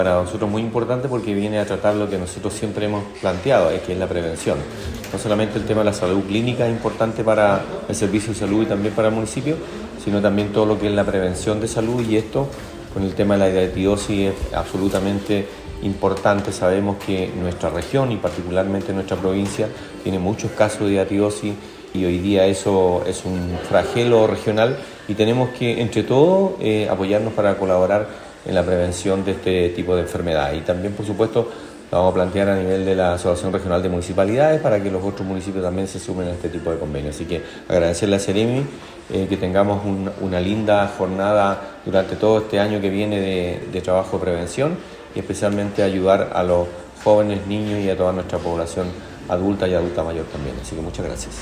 Para nosotros muy importante porque viene a tratar lo que nosotros siempre hemos planteado, que es la prevención. No solamente el tema de la salud clínica es importante para el servicio de salud y también para el municipio, sino también todo lo que es la prevención de salud, y esto con el tema de la dietidosis es absolutamente importante. Sabemos que nuestra región y particularmente nuestra provincia tiene muchos casos de dietidosis y hoy día eso es un flagelo regional y tenemos que entre todos apoyarnos para colaborar en la prevención de este tipo de enfermedades. Y también, por supuesto, lo vamos a plantear a nivel de la Asociación Regional de Municipalidades para que los otros municipios también se sumen a este tipo de convenios. Así que agradecerle a Seremi que tengamos una linda jornada durante todo este año que viene de trabajo de prevención y especialmente ayudar a los jóvenes, niños y a toda nuestra población adulta y adulta mayor también. Así que muchas gracias.